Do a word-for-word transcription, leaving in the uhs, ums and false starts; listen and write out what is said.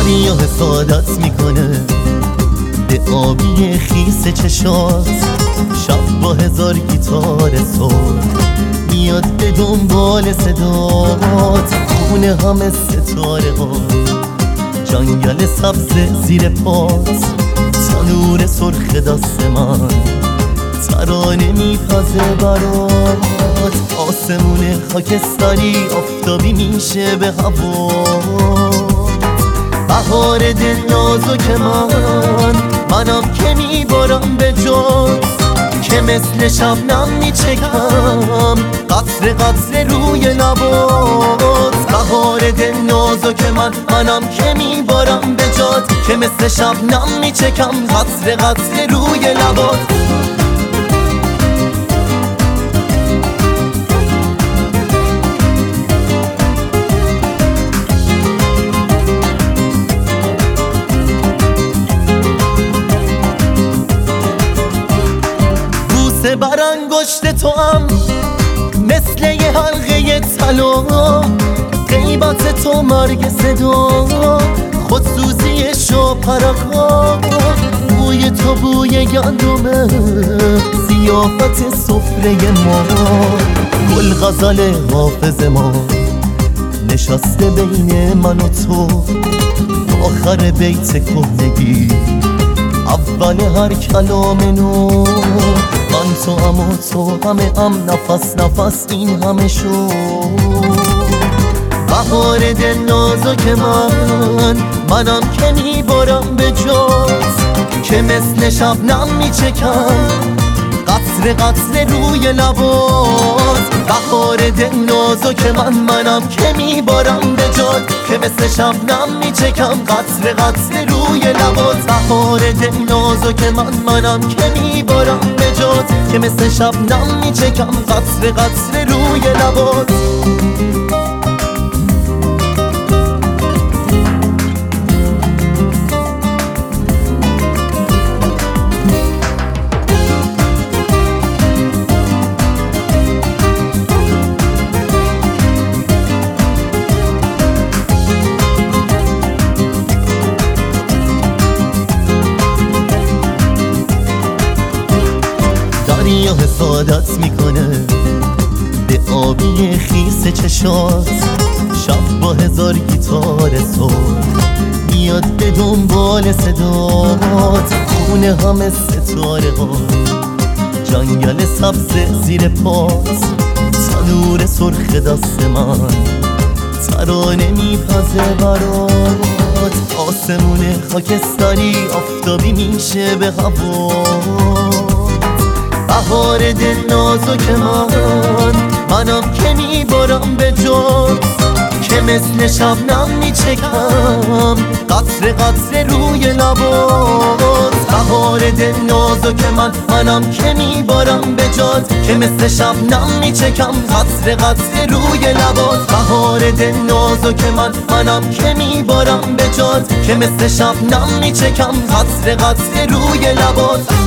دریا حسادت میکنه به آبی خیس چشات، شب با هزار گیتار صبح میاد به دنبال صدات، خونه همه ستاره ها، جنگل سبز زیر پات، تنور سرخ دست من ترانه میپزه برات، آسمون خاکستری آفتابی میشه به هوا، بهار دل نازک من منم که میبارم به جات، که مثل شبنم میچکم قطره قطره روی لبات، بهار دل نازک من منم که میبارم به جات، که مثل شبنم میچکم قطره قطره روی لبات. بر انگشت تو هم مثل یه حلقه طلا، غیبت تو مرگ صدا، خودسوزی شو پرکا، بوی تو بوی گندمه، ضیافت سفره ما، گل غزل حافظ ما نشسته بین من و تو، آخر بیت کهنگی اول هر کلام نو، من تو هم و تو همه هم نفس نفس این همه شو، بهار دل نازک من منم که میبارم به جات، که مثل شبنم میچکم قطره قطره روی لبات، بهار دل نازک من منم که میبارم به جات، که مثل شبنم میچکم قطره قطره روی لبات، بهار دل نازک من منم که میبارم به جات، که مثل شبنم میچکم قطره قطره روی لبات. دریا حسادت میکنه به آبی خیس چشات، شب با هزار گیتار صبح میاد به دنبال صدات، خونه همه ستاره ها، جنگل سبز زیر پات، تنور سرخ دست من ترانه میپزه برات، آسمون خاکستری آفتابی میشه به هوا، بهار دل نازک من منم که میبارم به جات، که مثل شبنم میچکم قطره قطره روی لبات، بهار دل نازک من منم که میبارم به جات، که مثل شبنم میچکم قطره قطره روی لبات، بهار دل نازک من منم که میبارم به جات، که مثل شبنم میچکم قطره قطره روی لبات.